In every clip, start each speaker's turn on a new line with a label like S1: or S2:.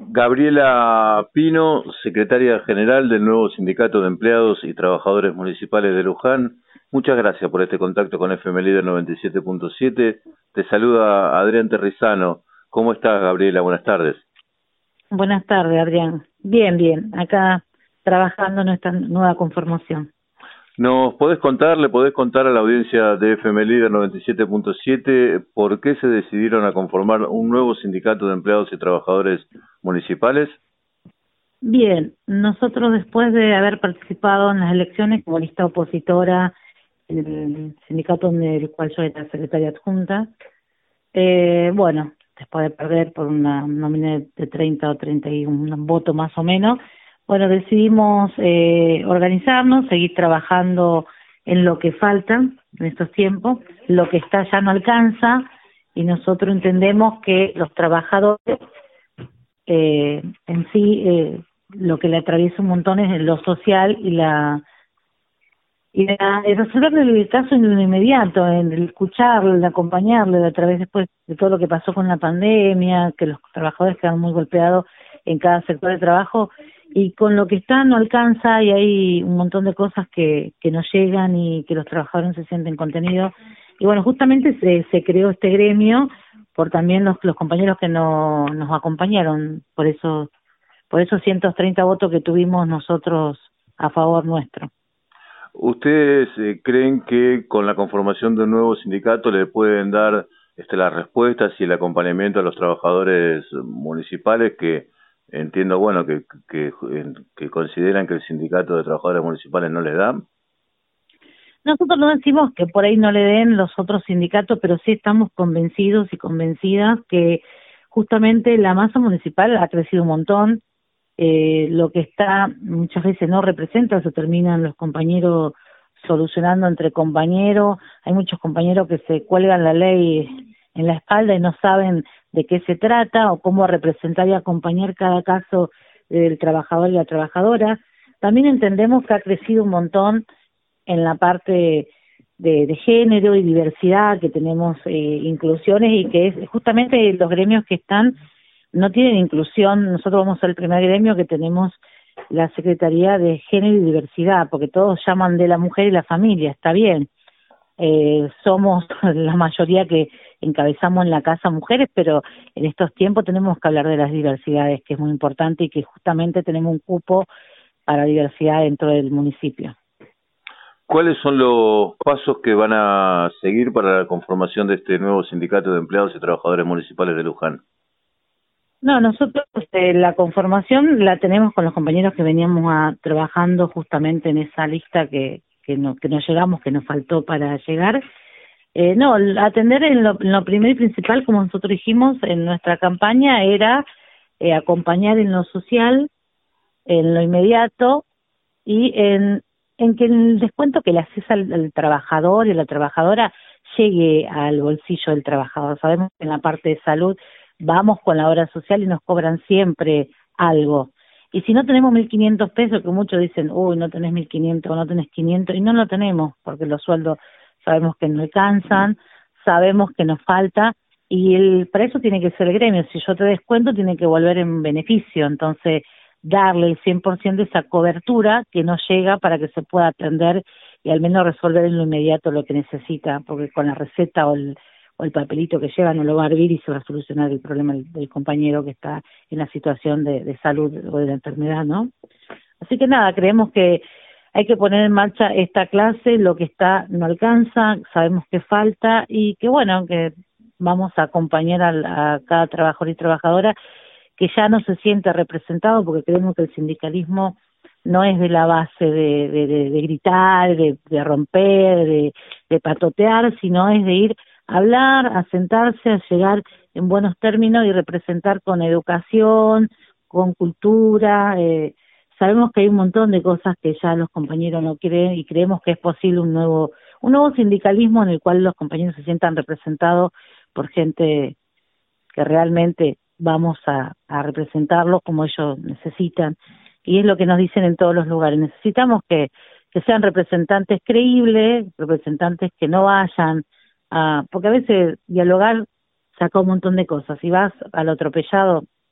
S1: Gabriela Pino, secretaria general del nuevo Sindicato de Empleados y Trabajadores Municipales de Luján. Muchas gracias por este contacto con FM Líder 97.7. Te saluda Adrián Terrizano. ¿Cómo estás, Gabriela? Buenas tardes.
S2: Buenas tardes, Adrián. Bien, bien. Acá trabajando en esta nueva conformación.
S1: ¿Nos podés contar, le podés contar a la audiencia de FM Líder 97.7 por qué se decidieron a conformar un nuevo sindicato de empleados y trabajadores municipales?
S2: Bien, nosotros después de haber participado en las elecciones como lista opositora en el sindicato del cual yo era secretaria adjunta, bueno, después de perder por una nómina de 30 o 31 votos más o menos, bueno, decidimos organizarnos, seguir trabajando en lo que falta en estos tiempos, lo que está ya no alcanza, y nosotros entendemos que los trabajadores en sí lo que le atraviesa un montón es lo social y el resolver el caso en lo inmediato, en el escucharlo, en acompañarle a través después de todo lo que pasó con la pandemia, que los trabajadores quedan muy golpeados en cada sector de trabajo, y con lo que está no alcanza, y hay un montón de cosas que no llegan y que los trabajadores no se sienten contenidos. Y bueno, justamente se creó este gremio por también los compañeros que nos acompañaron, por esos 130 votos que tuvimos nosotros a favor nuestro.
S1: ¿Ustedes creen que con la conformación de un nuevo sindicato le pueden dar las respuestas y el acompañamiento a los trabajadores municipales que entiendo, bueno, que consideran que el sindicato de trabajadores municipales no les da?
S2: Nosotros no decimos que por ahí no le den los otros sindicatos, pero sí estamos convencidos y convencidas que justamente la masa municipal ha crecido un montón. Lo que está muchas veces no representa, se terminan los compañeros solucionando entre compañeros. Hay muchos compañeros que se cuelgan la ley en la espalda y no saben de qué se trata o cómo representar y acompañar cada caso del trabajador y la trabajadora. También entendemos que ha crecido un montón en la parte de género y diversidad, que tenemos inclusiones, y que es justamente los gremios que están no tienen inclusión. Nosotros vamos a ser el primer gremio que tenemos la Secretaría de Género y Diversidad, porque todos llaman de la mujer y la familia, está bien. Somos la mayoría que encabezamos en la casa mujeres, pero en estos tiempos tenemos que hablar de las diversidades, que es muy importante, y que justamente tenemos un cupo para diversidad dentro del municipio.
S1: ¿Cuáles son los pasos que van a seguir para la conformación de este nuevo sindicato de empleados y trabajadores municipales de Luján?
S2: No, nosotros la conformación la tenemos con los compañeros que veníamos trabajando justamente en esa lista que no llegamos, que nos faltó para llegar. No, atender en lo primero y principal, como nosotros dijimos en nuestra campaña, era acompañar en lo social, en lo inmediato, y en que el descuento que le haces al trabajador y a la trabajadora llegue al bolsillo del trabajador. Sabemos que en la parte de salud vamos con la obra social y nos cobran siempre algo. Y si no tenemos 1.500 pesos, que muchos dicen, uy, no tenés 1.500 o no tenés 500, y no lo tenemos, porque los sueldos sabemos que no alcanzan, sabemos que nos falta, y para eso tiene que ser el gremio. Si yo te descuento, tiene que volver en beneficio. Entonces, darle el 100% de esa cobertura que no llega para que se pueda atender y al menos resolver en lo inmediato lo que necesita, porque con la receta o el papelito que lleva no lo va a hervir y se va a solucionar el problema del compañero que está en la situación de salud o de la enfermedad, ¿no? Así que nada, creemos que hay que poner en marcha esta clase, lo que está no alcanza, sabemos que falta, y que bueno, que vamos a acompañar a cada trabajador y trabajadora que ya no se siente representado, porque creemos que el sindicalismo no es de la base de gritar, de romper, de patotear, sino es de ir a hablar, a sentarse, a llegar en buenos términos y representar con educación, con cultura. Sabemos que hay un montón de cosas que ya los compañeros no creen, y creemos que es posible un nuevo sindicalismo en el cual los compañeros se sientan representados por gente que realmente vamos a representarlos como ellos necesitan, y es lo que nos dicen en todos los lugares. Necesitamos que sean representantes creíbles, representantes que no vayan porque a veces dialogar saca un montón de cosas. Si vas al atropellado,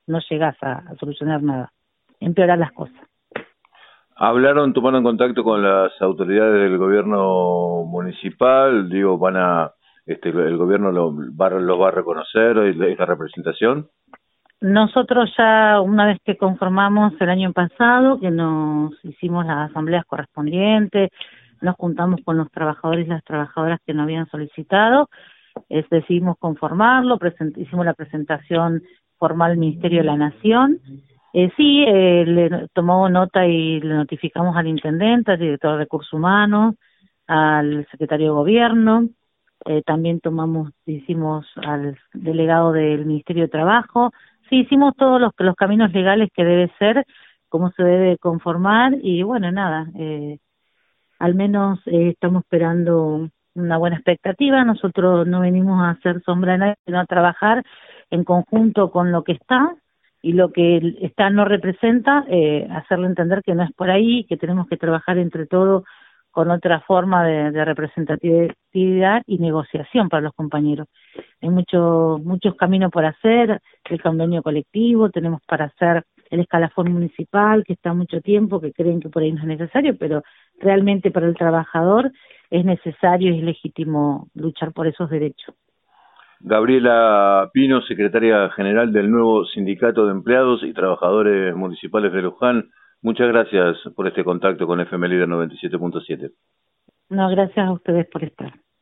S2: no llegás a solucionar nada, empeorar las cosas.
S1: Tomaron contacto con las autoridades del gobierno municipal, digo, el gobierno los va a reconocer esta representación.
S2: Nosotros ya una vez que conformamos el año pasado, que nos hicimos las asambleas correspondientes, nos juntamos con los trabajadores y las trabajadoras que nos habían solicitado, decidimos conformarlo, hicimos la presentación formal al Ministerio de la Nación. Le tomó nota y le notificamos al intendente, al director de Recursos Humanos, al secretario de Gobierno, también hicimos al delegado del Ministerio de Trabajo. Sí, hicimos todos los caminos legales que debe ser, cómo se debe conformar y bueno, nada, al menos estamos esperando una buena expectativa. Nosotros no venimos a hacer sombra de nadie, sino a trabajar en conjunto con lo que está, y lo que está no representa, hacerle entender que no es por ahí, que tenemos que trabajar entre todos con otra forma de representatividad y negociación para los compañeros. Hay muchos caminos por hacer, el convenio colectivo, tenemos para hacer el escalafón municipal, que está mucho tiempo, que creen que por ahí no es necesario, pero realmente para el trabajador es necesario y es legítimo luchar por esos derechos.
S1: Gabriela Pino, secretaria general del nuevo Sindicato de Empleados y Trabajadores Municipales de Luján, muchas gracias por este contacto con FM Líder 97.7.
S2: No, gracias a ustedes por estar.